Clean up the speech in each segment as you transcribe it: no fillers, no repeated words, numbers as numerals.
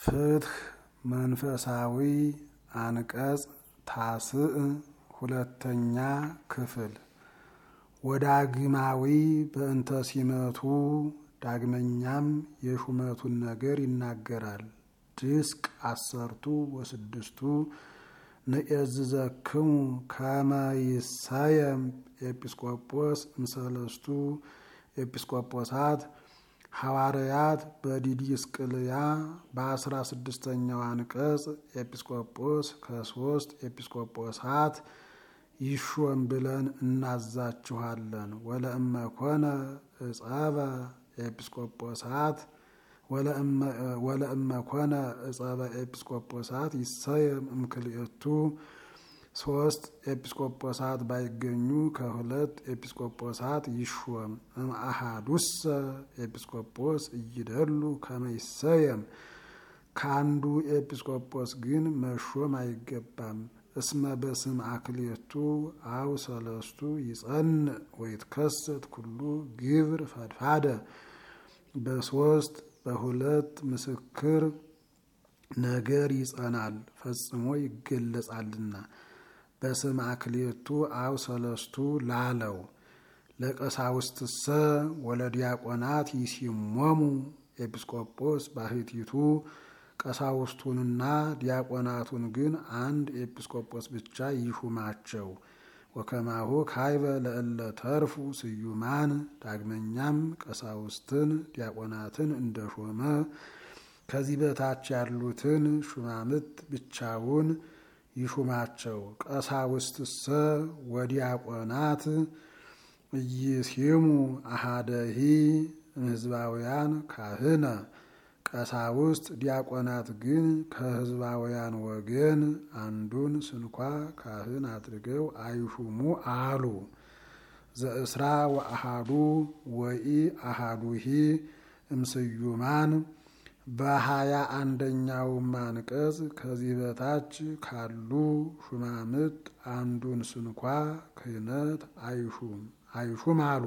ፍትሕ መንፈሳዊ አንቀጽ ታስዕ ሁለተኛ ክፍል ወዳግማዊ በእንተ ሲመቱ ዳግመኛም የሹመቱን ነገር ይናገራል። ድስቅ 16 ንእዝዘክሙ ከመ ይሰየም ኤጲስቆጶስ እምሰለስቱ ኤጲስቆጶሳት ሐዋርያት በዲዲስቅልያ በ16ኛው አንቀጽ ኤጲስቆጶስ ከ3 ኤጲስቆጶሳት ይሾም ብለን እናዛችኋለን። ወለእመ ኮነ እጸበ ኤጲስቆጶሳት ወለእመ ኮነ እጸበ ኤጲስቆጶሳት ይሰየም እምክልኤቱ 3 ኤጲስቆጶሳት ባይገኙ ከ2 ኤጲስቆጶሳት ይሾም። እምአሐዱሰ ኤጲስቆጶስ እይደሉ ከመ ይሰየም ከአንዱ ኤጲስቆጶስ ግን መሾም አይገባም። እስመ በስም አክልኤቱ አው ሰለስቱ ይጸንዕ ወይትከሰት ኩሉ ግብር ፈድፋደ በ3 በ2 ምስክር ነገር ይጸናል ፈጽሞ ይገለጻልና። በስም አክልኤቱ አው ሰለስቱ ላለው ለቀሳውስትሰ ወለዲያቆናት ይሲሞሙ ኤጲስቆጶስ ባሕቲቱ ቀሳውስቱንና ዲያቆናቱን ግን አንድ ኤጲስቆጶስ ብቻ ይሹማቸው። ወከማሁ ካይበ ለእለ ተርፉ ስዩማን ዳግመኛም ቀሳውስትን ዲያቆናትን እንደሾመ ከዚህ በታች ያሉትን ሹማምት ብቻውን ይሹማቸው። ቀሳውስትሰ ወዲያቆናት ኢይሲሙ አሐደሂ እምሕዝባውያን ካህነ ቀሳውስት ዲያቆናት ግን ከሕዝባውያን ወገን አንዱን ስንኳ ካህን አድርገው አይሹሙ አሉ። ዘእስራ ወአሐዱ ወኢ አሐዱሂ እምስዩማን በ21ኛውም አንቀጽ ከዚህ በታች ካሉ ሹማምት አንዱን ስንኳ ክህነት አይሹም አሉ።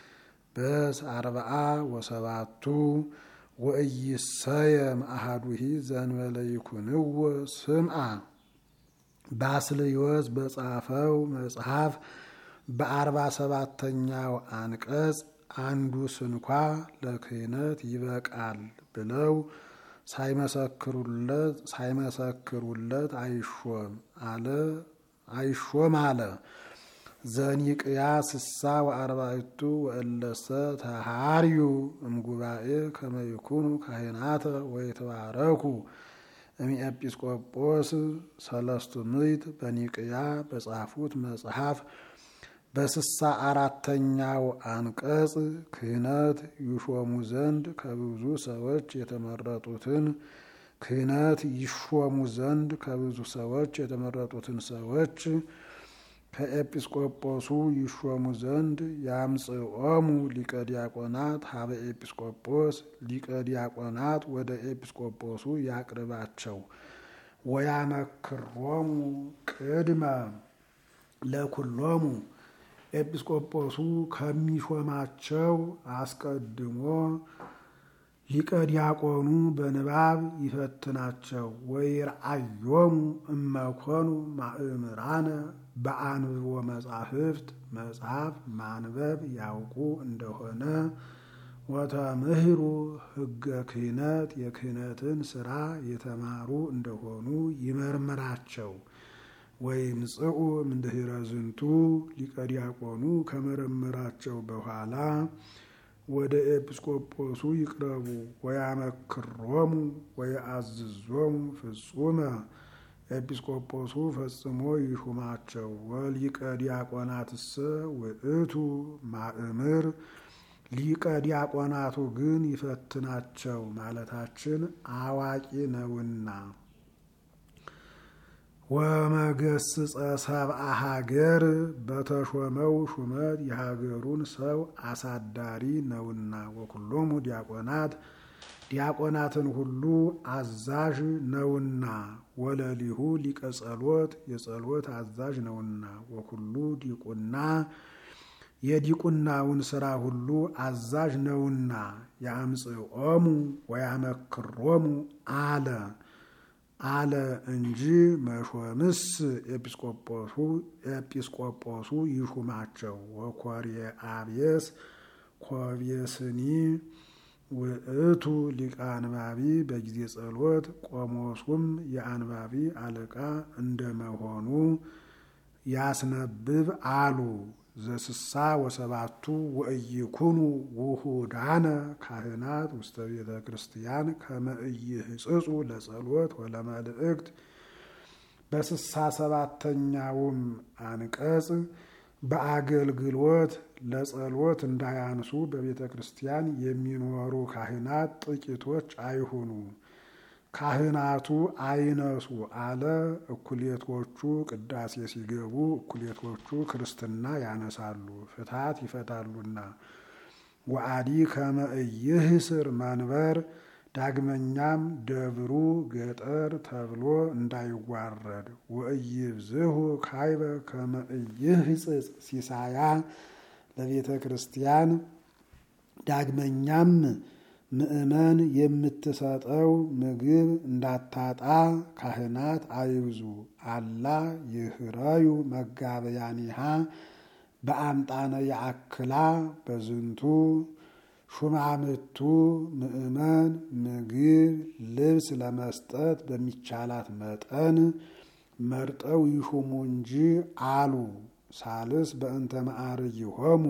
በ47 ወኢይሰየም አሐዱሂ ዘእንበለ ይኩንዎ ስምዐ ባስልዮስ በጻፈው መጽሐፍ በ47ኛው አንቀጽ አንዱ ስንኳ ለክህነት ይበቃል ብለው ሳይመሰክሩለት አይሾም አለ። ዘኒቅያ 40 ወእለሰ ተሃርዩ እምጉባኤ ከመ ይኩኑ ካህናተ ወይትባረኩ እምኤጲስቆጶስ 300 በኒቅያ በጻፉት መጽሐፍ በ64ኛው አንቀጽ ክህነት ይሾሙ ዘንድ ከብዙ ሰዎች የተመረጡትን ሰዎች ከኤጲስቆጶሱ ይሾሙ ዘንድ ያምጽኦሙ ሊቀ ዲያቆናት ሀበ ኤጲስቆጶስ ሊቀ ዲያቆናት ወደ ኤጲስቆጶሱ ያቅርባቸው። ወያመክሮሙ ቅድመ ለኩሎሙ ኤጲስቆጶሱ ከሚሾማቸው አስቀድሞ ሊቀ ዲያቆኑ በንባብ ይፈትናቸው። ወይርአዮሙ እመኮኑ ማእምራነ በአንብቦ መጻሕፍት መጽሐፍ ማንበብ ያውቁ እንደሆነ ወተምህሩ ሕገ ክህነት የክህነትን ሥራ የተማሩ እንደሆኑ ይመርምራቸው። ወይምጽኡ እምድኅረ ዝንቱ ሊቀ ዲያቆኑ ከመረመራቸው በኋላ ወደ ኤጲስቆጶሱ ይቅረቡ። ወያመክሮሙ ወይአዝዞሙ ፍጹመ ኤጲስቆጶሱ ፈጽሞ ይሹማቸው። ወሊቀ ዲያቆናትሰ ውእቱ ማእምር ሊቀ ዲያቆናቱ ግን ይፈትናቸው ማለታችን አዋቂ ነውና። ወመገስጸ ሰብአ ሀገር በተሾመው ሹመት የሀገሩን ሰው አሳዳሪ ነውና። ወኩሎሙ ዲያቆናትን ሁሉ አዛዥ ነውና። ወለሊሁ ሊቀ ጸሎት የጸሎት አዛዥ ነውና። ወኩሉ ዲቁና የዲቁናውን ሥራ ሁሉ አዛዥ ነውና ያምጽኦሙ ወያመክሮሙ አለ እንጂ መሾምስ ኤጲስቆጶሱ ይሹማቸው። ወኮርየ አብየስ ኮብየስኒ ውእቱ ሊቀ አንባቢ በጊዜ ጸሎት ቆሞሱም የአንባቢ አለቃ እንደመሆኑ ያስነብብ አሉ። ዘስሳ ወሰባቱ ወእይኩኑ ውሁዳነ ካህናት ውስተ ቤተ ክርስቲያን ከመ ኢይህጽጹ ለጸሎት ወለመልእክት። በስሳ ሰባተኛውም አንቀጽ በአገልግሎት ለጸሎት እንዳያንሱ በቤተ ክርስቲያን የሚኖሩ ካህናት ጥቂቶች አይሁኑ። ካህናቱ አይነሱ አለ። እኩሌቶቹ ቅዳሴ ሲገቡ እኩሌቶቹ ክርስትና ያነሳሉ፣ ፍትሐት ይፈታሉና። ወአዲ ከመ ኢይህስር መንበር። ዳግመኛም ደብሩ ገጠር ተብሎ እንዳይዋረድ። ወኢይብዝሁ ካይበ ከመ ኢይህጽጽ ሲሳያ ለቤተ ክርስቲያን። ዳግመኛም ምእመን የምትሰጠው ምግብ እንዳታጣ ካህናት አይብዙ። አላ ይህረዩ መጋበያኒሃ በአምጣነ ያአክላ በዝንቱ። ሹማምቱ ምእመን ምግብ ልብስ ለመስጠት በሚቻላት መጠን መርጠው ይሹሙ እንጂ አሉ። ሳልስ በእንተ ማዕርጊሆሙ።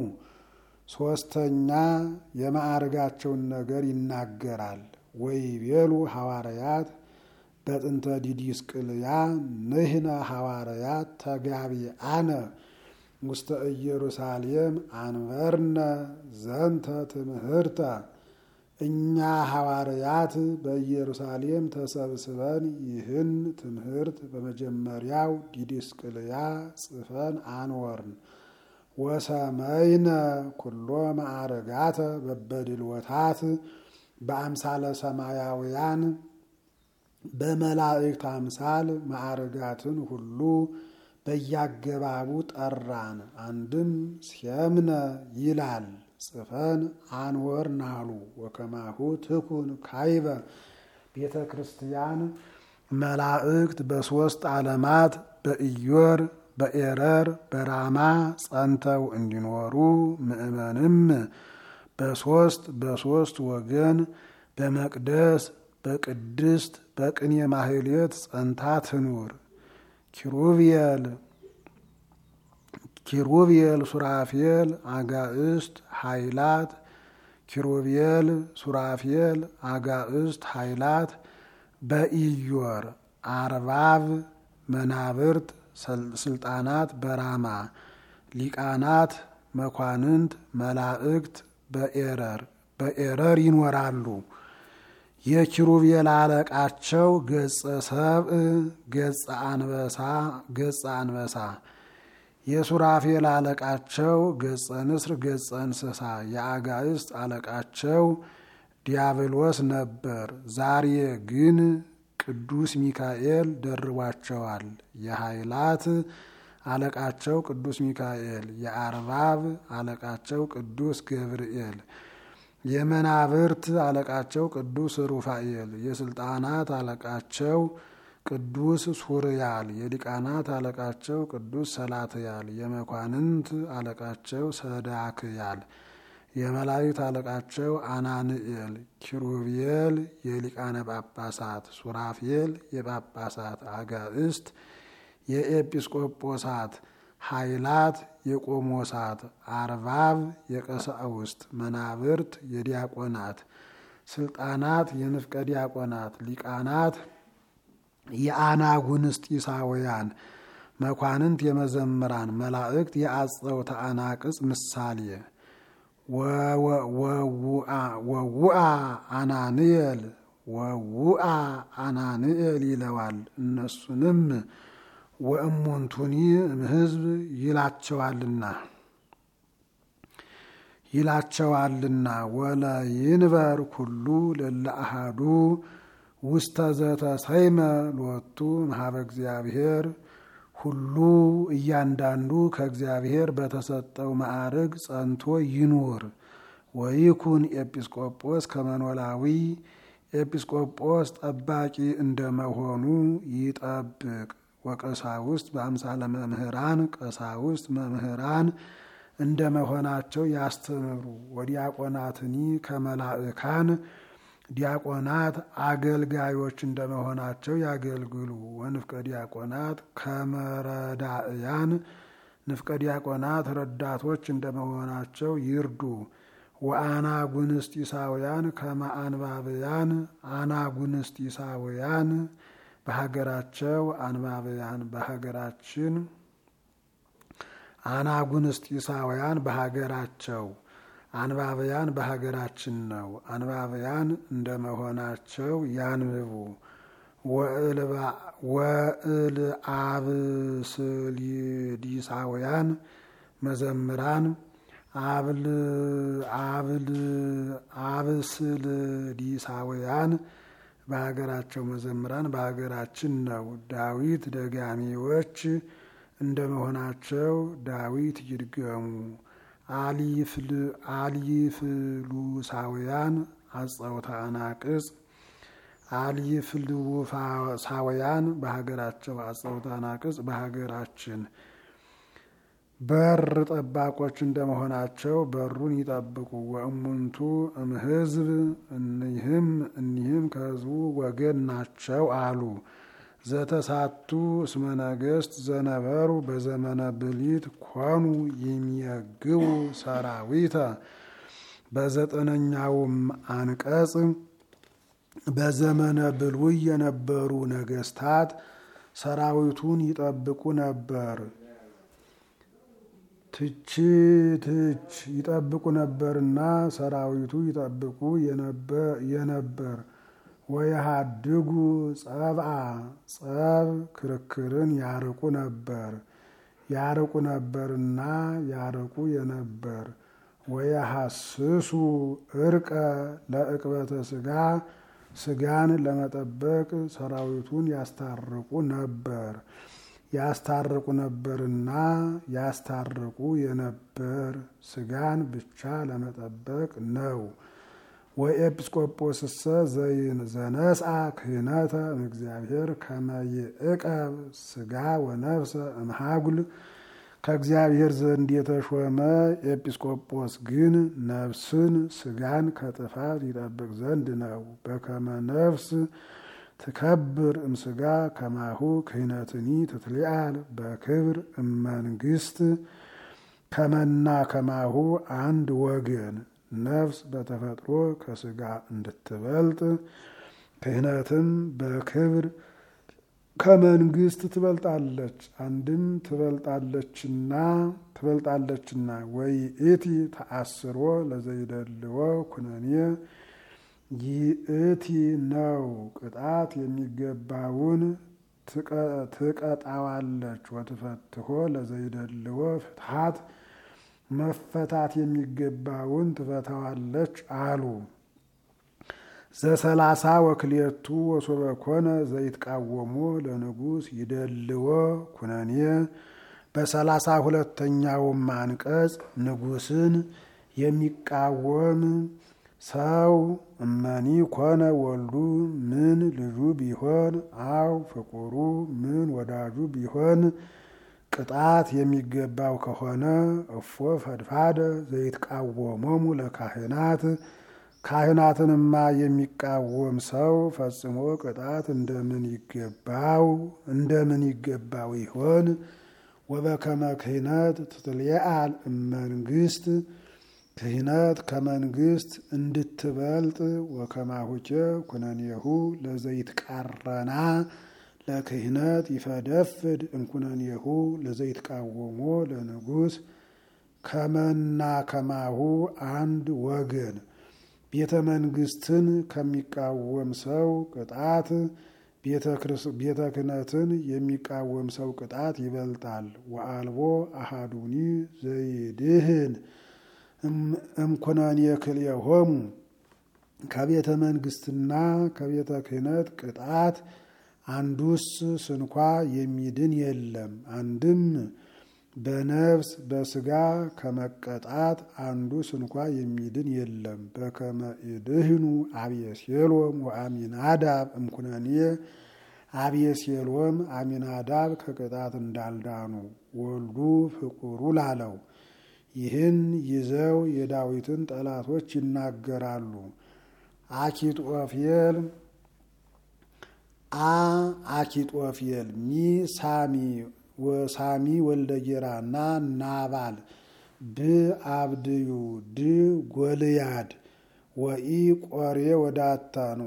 ሶስተኛ የማዕርጋቸውን ነገር ይናገራል። ወይቤሉ ሐዋርያት በጥንተ ዲዲስቅልያ ንሕነ ሐዋርያት ተጋቢአነ ውስተ ኢየሩሳሌም አንበርነ ዘንተ ትምህርተ። እኛ ሐዋርያት በኢየሩሳሌም ተሰብስበን ይህን ትምህርት በመጀመሪያው ዲዲስቅልያ ጽፈን አንወርን። ወሰመይነ ኩሎ ማዕርጋተ በበድልወታት በአምሳለ ሰማያውያን። በመላእክት አምሳል ማዕርጋትን ሁሉ በያገባቡ ጠራን። አንድም ሲየምነ ይላል ጽፈን አንወርን አሉ። ወከማሁ ትኩን ካይበ ቤተ ክርስቲያን መላእክት በሦስት ዓለማት በኢዮር በኤረር በራማ ጸንተው እንዲኖሩ ምእመንም በሦስት ወገን በመቅደስ በቅድስት በቅኔ ማህሌት ጸንታ ትኑር። ኪሩቤል ሱራፌል አጋእስት ኃይላት። ኪሩቤል ሱራፌል አጋእስት ኃይላት በኢዮር። አርባብ መናብርት ስልጣናት በራማ። ሊቃናት መኳንንት መላእክት በኤረር ይኖራሉ። የኪሩቤል አለቃቸው ገጸ ሰብእ ገጸ አንበሳ። የሱራፌል አለቃቸው ገጸ ንስር ገጸ እንስሳ። የአጋእስት አለቃቸው ዲያብሎስ ነበር። ዛሬ ግን ቅዱስ ሚካኤል ደርቧቸዋል። የኃይላት አለቃቸው ቅዱስ ሚካኤል፣ የአርባብ አለቃቸው ቅዱስ ገብርኤል፣ የመናብርት አለቃቸው ቅዱስ ሩፋኤል፣ የስልጣናት አለቃቸው ቅዱስ ሱርያል፣ የሊቃናት አለቃቸው ቅዱስ ሰላትያል፣ የመኳንንት አለቃቸው ሰዳክያል፣ የመላእክት አለቃቸው አናንኤል። ኪሩቤል የሊቃነ ጳጳሳት፣ ሱራፌል የጳጳሳት፣ አጋእስት የኤጲስቆጶሳት፣ ኃይላት የቆሞሳት፣ አርባብ የቀሳውስት፣ መናብርት የዲያቆናት፣ ስልጣናት የንፍቀ ዲያቆናት፣ ሊቃናት የአናጉንስጢሳውያን፣ መኳንንት የመዘምራን፣ መላእክት የአጸውተ አናቅጽ ምሳሌ። ወውአ አናንኤል ይለዋል። እነሱንም ወእሙንቱኒ እምሕዝብ ይላቸዋልና ወለይንበር ኩሉ ለለአሃዱ ውስተ ዘተሰይመ ሎቱ እምኀበ እግዚአብሔር። ሁሉ እያንዳንዱ ከእግዚአብሔር በተሰጠው ማዕርግ ጸንቶ ይኑር። ወይኩን ኤጲስቆጶስ ከመኖላዊ ኤጲስቆጶስ ጠባቂ እንደመሆኑ ይጠብቅ። ወቀሳውስት በአምሳለ መምህራን ቀሳውስት መምህራን እንደመሆናቸው ያስተምሩ። ወዲያቆናትኒ ከመላእካን ዲያቆናት አገልጋዮች እንደመሆናቸው ያገልግሉ። ወንፍቀ ዲያቆናት ከመረዳእያን ንፍቀ ዲያቆናት ረዳቶች እንደመሆናቸው ይርዱ። ወአናጉንስጢሳውያን ከመአንባብያን አናጉንስጢሳውያን በሀገራቸው አንባብያን በሀገራችን አናጉንስጢሳውያን በሀገራቸው አንባብያን በሀገራችን ነው። አንባብያን እንደመሆናቸው ያንብቡ። ወእልአብስልዲሳውያን መዘምራን አብስልዲሳውያን በሀገራቸው መዘምራን በሀገራችን ነው። ዳዊት ደጋሚዎች እንደመሆናቸው ዳዊት ይድገሙ። አሊፍሉሳውያን አጸውታ አናቅጽ አሊፍሉሳውያን በሀገራቸው አጸውታ አናቅጽ በሀገራችን በር ጠባቆች እንደመሆናቸው በሩን ይጠብቁ። ወእሙንቱ እምሕዝብ እኒህም ከሕዝቡ ወገን ናቸው አሉ። ዘተሳቱ እስመ ነገሥት ዘነበሩ በዘመነ ብሊት ኮኑ የሚየግቡ ሰራዊተ። በዘጠነኛውም አንቀጽ በዘመነ ብሉይ የነበሩ ነገስታት ሰራዊቱን ይጠብቁ ነበር። ትች ይጠብቁ ነበርና ሰራዊቱ ይጠብቁ የነበር። ወየሃድጉ ጸብአ ጸብ ክርክርን ያርቁ ነበርና ያርቁ የነበር። ወየሐስሱ እርቀ ለዕቅበተ ስጋ ስጋን ለመጠበቅ ሰራዊቱን ያስታርቁ ነበርና ያስታርቁ የነበር ስጋን ብቻ ለመጠበቅ ነው። ወኤጲስቆጶስሰ ዘነስአ ክህነተ እምእግዚአብሔር ከመ ይዕቀብ ስጋ ወነፍሰ እምሃጉል። ከእግዚአብሔር ዘንድ የተሾመ ኤጲስቆጶስ ግን ነፍስን ስጋን ከጥፋት ይጠብቅ ዘንድ ነው። በከመ ነፍስ ትከብር እምስጋ ከማሁ ክህነትኒ ትትሊአል በክብር እመንግስት። ከመና ከማሁ አንድ ወገን ነፍስ በተፈጥሮ ከስጋ እንድትበልጥ ክህነትም በክብር ከመንግስት ትበልጣለች። አንድም ትበልጣለችና ወይእቲ ተአስሮ ለዘይደልዎ ኩነኔ ይእቲ ነው ቅጣት የሚገባውን ትቀጣዋለች። ወትፈትሖ ለዘይደልዎ ፍትሐት መፈታት የሚገባውን ትፈታዋለች አሉ። ዘሰላሳ ወክልኤቱ ወሶበ ኮነ ዘይትቃወሞ ለንጉሥ ይደልዎ ኩነኔ። በ32ኛውም አንቀጽ ንጉሥን የሚቃወም ሰው እመኒ ኮነ ወልዱ ምን ልጁ ቢሆን አው ፍቁሩ ምን ወዳጁ ቢሆን ቅጣት የሚገባው ከሆነ እፎ ፈድፋደ ዘይትቃወሞሙ ለካህናት። ካህናትንማ የሚቃወም ሰው ፈጽሞ ቅጣት እንደምን ይገባው ይሆን? ወበከመ ክህነት ትትልየአል እመንግስት ክህነት ከመንግስት እንድትበልጥ ወከማሁቼ ኩነኔሁ ለዘይትቃረና ለክህነት ይፈደፍድ እምኩነኔሁ ለዘይትቃወሞ ለንጉሥ። ከመና ከማሁ አንድ ወገን ቤተ መንግስትን ከሚቃወም ሰው ቅጣት ቤተ ክህነትን የሚቃወም ሰው ቅጣት ይበልጣል። ወአልቦ አሃዱኒ ዘይድህን እምኩነኔ ክልኤሆሙ ከቤተ መንግስትና ከቤተ ክህነት ቅጣት አንዱስ ስንኳ የሚድን የለም። አንድም በነፍስ በስጋ ከመቀጣት አንዱ ስንኳ የሚድን የለም። በከመ ይድህኑ አብየሴሎም ወአሚናዳብ እምኩነኔ አብየሴሎም አሚናዳብ ከቅጣት እንዳልዳኑ ወልዱ ፍቁሩ ላለው ይህን ይዘው የዳዊትን ጠላቶች ይናገራሉ። አኪጦፌል ሚ ሳሚ ወሳሚ ወልደ ጌራና ናባል ብአብድዩ ድ ጎልያድ ወኢ ቆሬ ወዳታን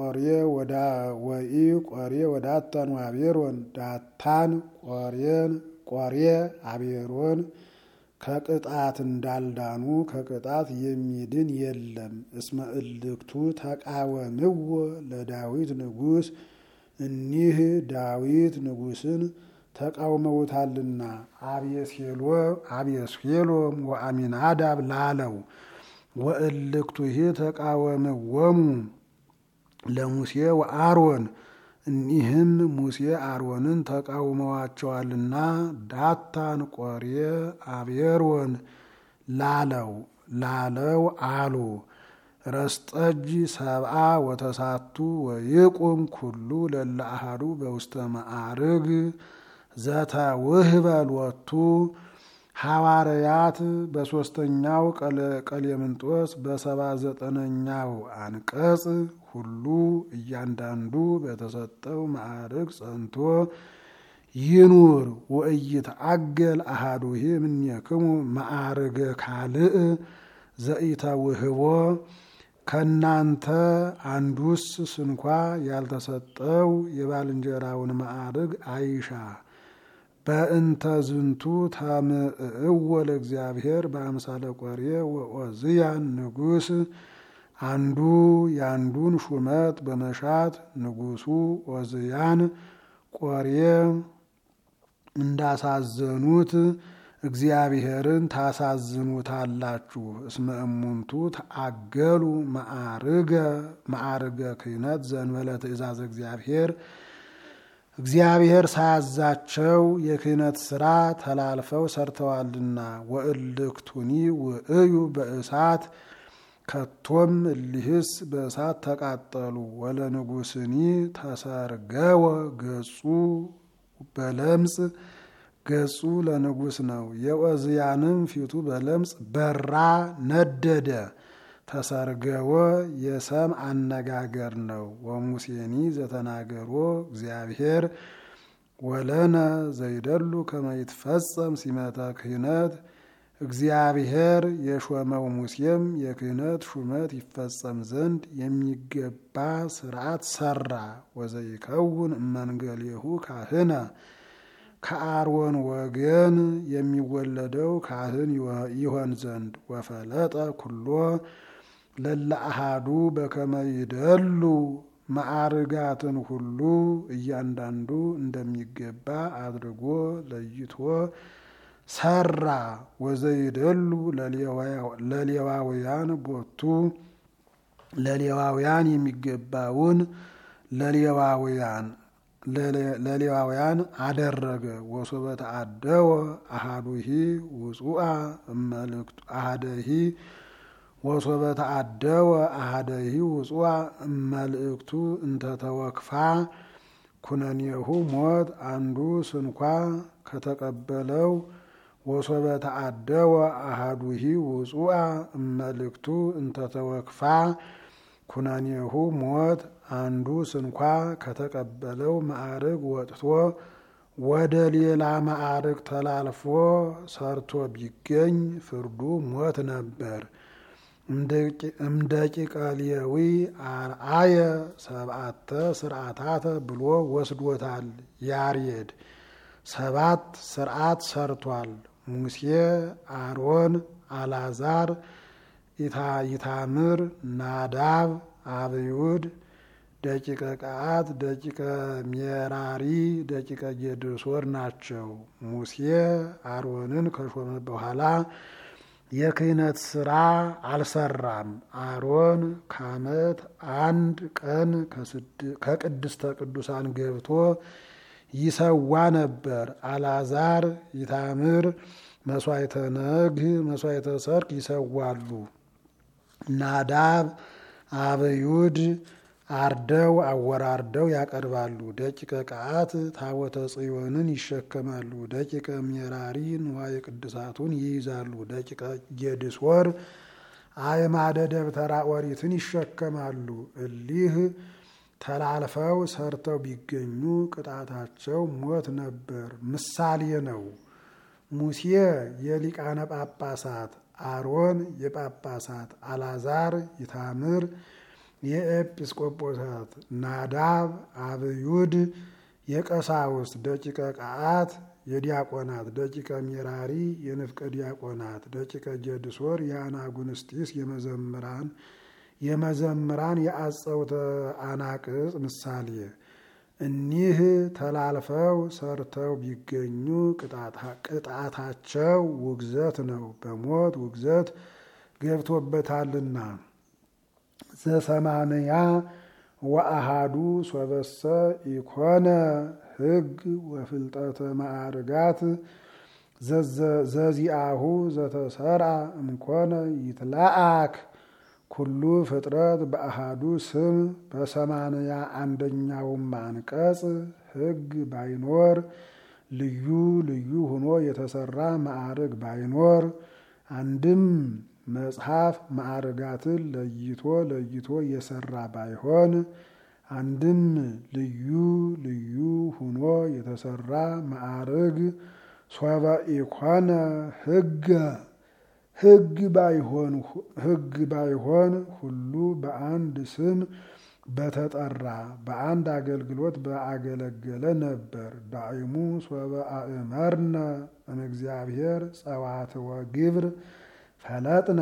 ቆሬ ወዳታን አቤሮን ዳታን ቆሬ አቤሮን ከቅጣት እንዳልዳኑ ከቅጣት የሚድን የለም። እስመ እልክቱ ተቃወምዎ ለዳዊት ንጉሥ እኒህ ዳዊት ንጉሥን ተቃውመውታልና። አብየሴሎም ወአሚናዳብ ላለው ወእልክቱሂ ተቃወምዎሙ ለሙሴ ወአሮን እኒህም ሙሴ አሮንን ተቃውመዋቸዋልና። ዳታን ቆሬ አቤሮን ላለው አሉ። ረስጠጅ ሰብአ ወተሳቱ ወይቁም ኩሉ ለለ አሐዱ በውስተ ማዕርግ ዘተውህበ ሎቱ ሐዋርያት በሦስተኛው ቀሌምንጦስ 79ኛው አንቀጽ ሁሉ እያንዳንዱ በተሰጠው ማዕርግ ጸንቶ ይኑር። ወኢይትዐገል አሐዱሂ እምኔክሙ ማዕርገ ካልእ ዘኢተውህቦ ከናንተ አንዱስ ስንኳ ያልተሰጠው የባልንጀራውን ማዕርግ አይሻ። በእንተ ዝንቱ ተምዕእዎ ለእግዚአብሔር በአምሳለ ቆሬ ወዖዝያን ንጉሥ አንዱ ያንዱን ሹመት በመሻት ንጉሡ ዖዝያን ቆሬ እንዳሳዘኑት እግዚአብሔርን ታሳዝኑታላችሁ። እስመ እሙንቱ ተአገሉ ማዕርገ ክህነት ዘእንበለ ትእዛዘ እግዚአብሔር ሳያዛቸው የክህነት ሥራ ተላልፈው ሰርተዋልና። ወእልክቱኒ ውእዩ በእሳት ከቶም እሊህስ በእሳት ተቃጠሉ። ወለንጉሥኒ ተሰርገወ ገጹ በለምጽ ገጹ ለንጉሥ ነው። የዖዝያንም ፊቱ በለምጽ በራ ነደደ። ተሰርገወ የሰም አነጋገር ነው። ወሙሴኒ ዘተናገሮ እግዚአብሔር ወለነ ዘይደሉ ከመ ይትፈጸም ሲመተ ክህነት እግዚአብሔር የሾመው ሙሴም የክህነት ሹመት ይፈጸም ዘንድ የሚገባ ስርዓት ሰራ። ወዘይከውን እመንገሌሁ ካህነ ከአሮን ወገን የሚወለደው ካህን ይሆን ዘንድ ወፈለጠ ኩሎ ለለ አሐዱ በከመ ይደሉ ማዕርጋትን ሁሉ እያንዳንዱ እንደሚገባ አድርጎ ለይቶ ሰራ። ወዘይደሉ ለሌዋውያን ቦቱ ለሌዋውያን የሚገባውን ለሌዋውያን አደረገ። ወሶበ ተአደወ አሐዱሂ ውጹአ እመልእክቱ አሐደሂ ወሶበ ተአደወ አሐደሂ ውጹአ እመልእክቱ እንተተወክፋ ኩነኔሁ ሞት አንዱ ስንኳ ከተቀበለው ወሶበ ተአደወ አሐዱሂ ውጹአ እመልእክቱ እንተተወክፋ ኩነኔሁ ሞት አንዱ ስንኳ ከተቀበለው ማዕርግ ወጥቶ ወደ ሌላ ማዕርግ ተላልፎ ሰርቶ ቢገኝ ፍርዱ ሞት ነበር። እምደቂቀ ሌዊ አርአየ ሰብአተ ስርዓታተ ብሎ ወስዶታል። ያሬድ 7 ስርዓት ሰርቷል። ሙሴ፣ አሮን፣ አልዓዛር፣ ኢታምር፣ ናዳብ፣ አብዩድ፣ ደቂቀ ቀዓት፣ ደቂቀ ሜራሪ፣ ደቂቀ ጌድሶር ናቸው። ሙሴ አሮንን ከሾመ በኋላ የክህነት ስራ አልሰራም። አሮን ከዓመት አንድ ቀን ከቅድስተ ቅዱሳን ገብቶ ይሰዋ ነበር። አልዓዛር ይታምር መስዋዕተ ነግህ መስዋዕተ ሰርክ ይሰዋሉ። ናዳብ አብዩድ አርደው አወራርደው ያቀርባሉ። ደቂቀ ቀዓት ታቦተ ጽዮንን ይሸከማሉ። ደቂቀ ሜራሪ ንዋየ ቅድሳቱን ይይዛሉ። ደቂቀ ጌድሶር አዕማደ ደብተራ ኦሪትን ይሸከማሉ። እሊህ ተላልፈው ሰርተው ቢገኙ ቅጣታቸው ሞት ነበር። ምሳሌ ነው። ሙሴ የሊቃነ ጳጳሳት፣ አሮን የጳጳሳት፣ አልዓዛር ይታምር የኤጲስቆጶሳት፣ ናዳብ አብዩድ የቀሳውስት፣ ደቂቀ ቀዓት የዲያቆናት፣ ደቂቀ ሜራሪ የንፍቀ ዲያቆናት፣ ደቂቀ ጌድሶር የአናጉንስጢስ የመዘምራን የአጸውተ አናቅጽ ምሳሌ። እኒህ ተላልፈው ሰርተው ቢገኙ ቅጣታቸው ውግዘት ነው። በሞት ውግዘት ገብቶበታልና። ዘሰማንያ ወአሃዱ ሶበሰ ኢኮነ ሕግ ወፍልጠተ ማዕርጋት ዘዚአሁ ዘተሰርዐ እምኮነ ይትለአክ ኩሉ ፍጥረት በአሃዱ ስም። በሰማንያ አንደኛውም አንቀጽ ሕግ ባይኖር ልዩ ልዩ ሆኖ የተሰራ ማዕርግ ባይኖር አንድም መጽሐፍ ማዕርጋትን ለይቶ የሰራ ባይሆን አንድም ልዩ ልዩ ሆኖ የተሰራ ማዕርግ ሶበ ኢኮነ ሕግ ባይሆን ሁሉ በአንድ ስም በተጠራ በአንድ አገልግሎት በአገለገለ ነበር። ዳይሙ ሶበ አእመርነ እምእግዚአብሔር ጸዋትወ ግብር ፈለጥነ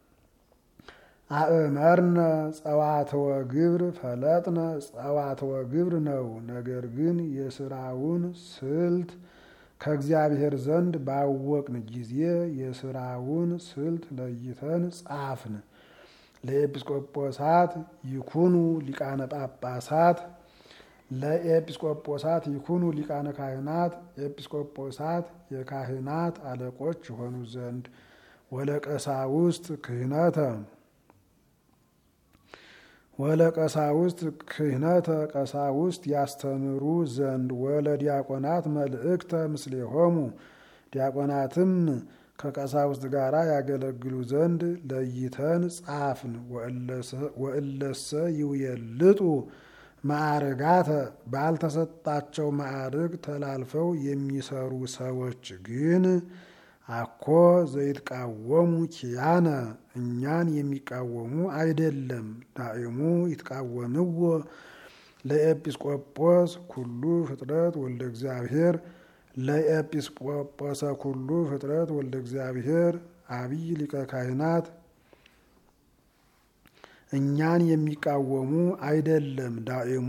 አእመርነ ጸዋትወ ግብር ፈለጥነ ጸዋትወ ግብር ነው። ነገር ግን የስራውን ስልት ከእግዚአብሔር ዘንድ ባወቅን ጊዜ የስራውን ስልት ለይተን ጻፍን። ለኤጲስቆጶሳት ይኩኑ ሊቃነ ጳጳሳት፣ ለኤጲስቆጶሳት ይኩኑ ሊቃነ ካህናት፣ ኤጲስቆጶሳት የካህናት አለቆች የሆኑ ዘንድ ወለቀሳውስት ክህነተ ቀሳውስት ያስተምሩ ዘንድ ወለዲያቆናት መልእክተ ምስሌሆሙ ዲያቆናትም ከቀሳውስት ጋር ያገለግሉ ዘንድ ለይተን ጻፍን። ወእለሰ ይውየልጡ ማዕርጋተ ባልተሰጣቸው ማዕርግ ተላልፈው የሚሰሩ ሰዎች ግን አኮ ዘይትቃወሙ ኪያነ እኛን የሚቃወሙ አይደለም። ዳእሙ ይትቃወምዎ ለኤጲስቆጶስ ኩሉ ፍጥረት ወልደ እግዚአብሔር ለኤጲስቆጶሰ ኩሉ ፍጥረት ወልደ እግዚአብሔር አብይ ሊቀ ካህናት እኛን የሚቃወሙ አይደለም። ዳእሙ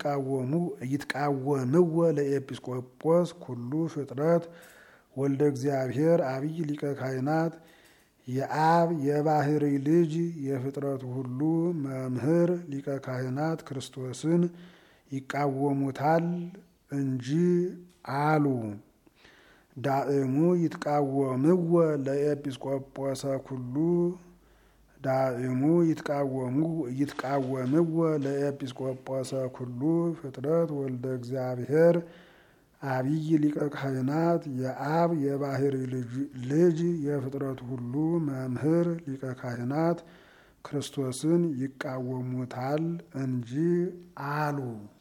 ይትቃወምዎ ለኤጲስቆጶስ ኩሉ ፍጥረት ወልደ እግዚአብሔር አብይ ሊቀ ካህናት የአብ የባህሪ ልጅ የፍጥረቱ ሁሉ መምህር ሊቀ ካህናት ክርስቶስን ይቃወሙታል እንጂ አሉ። ዳእሙ ይትቃወምዎ ለኤጲስቆጶሰ ኩሉ ዳእሙ ይትቃወምዎ ለኤጲስቆጶሰ ኩሉ ፍጥረት ወልደ እግዚአብሔር አብይ ሊቀ ካህናት የአብ የባህሪ ልጅ የፍጥረቱ ሁሉ መምህር ሊቀ ካህናት ክርስቶስን ይቃወሙታል እንጂ አሉ።